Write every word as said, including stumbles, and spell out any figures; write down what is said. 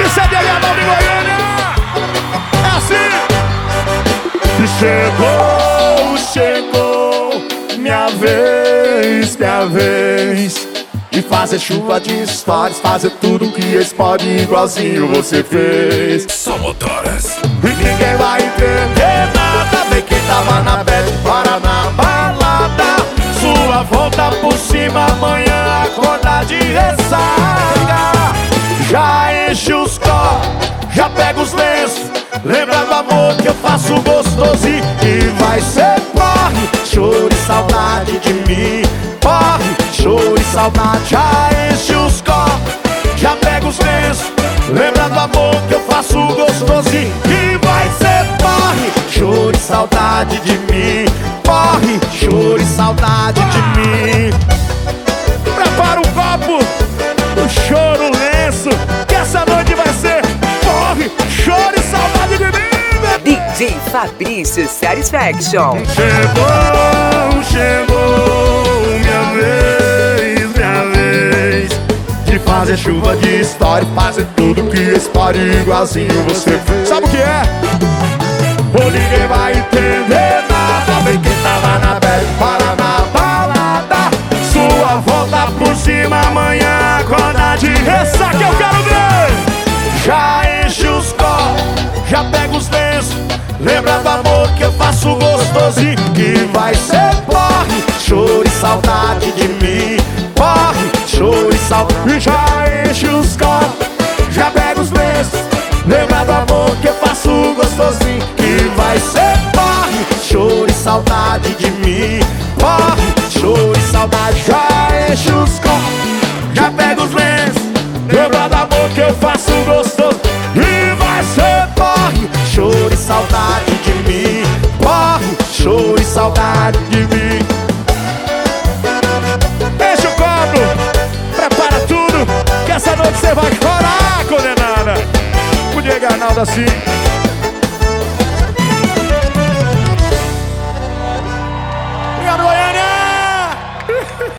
C D H nove Goiânia. É assim. Chegou, chegou, minha vez, minha vez de fazer chuva de stories, fazer tudo que eles podem, igualzinho você fez. Só motoras. E ninguém vai entender nada, vem quem tava na bad, para na balada. Sua volta por cima, amanhã acordar de ressaca. Já enche os copos, já pega os lenços, lembra do amor que eu faço gostoso e vai ser porre. Choro e saudade de mim, porre. Choro e saudade, já enche os copos, já pega os lenços, lembra do amor que eu faço gostoso e vai ser porre. Choro e saudade de mim, porre. Choro e saudade de mim. Prepara um copo, um choro, um lenço, que essa noite vai ser porre. Choro e saudade de mim. D J Fabrício Satisfaction. Chegou, chegou, minha vez, minha vez de fazer chuva de história, fazer tudo que eles podem, igualzinho você fez. Sabe o que é? Ou ninguém vai entender nada, vem quem tava na bad, para na balada. Sua volta por cima, amanhã acorda de ressaca. Eu quero ver. Já enche os copos, já pega os lenços, lembra do amor que eu faço gostoso e vai ser porre. Choro e saudade de mim, porre. Choro e saudade, e já enche os copos, já pega os lenços, lembra do amor que eu faço gostosinho que vai ser porre. Choro e saudade de mim, porre. Choro e saudade, já enche os copos, já pega os lenços, lembra do amor que eu faço gostoso e vai ser porre. Choro e saudade de mim, porre. Choro e saudade de mim. Enche o copo, prepara tudo, que essa noite você vai chorar, condenada. O Diego Arnaldo assim.